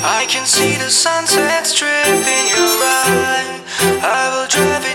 I can see the sunset strip in your eye. I will drive it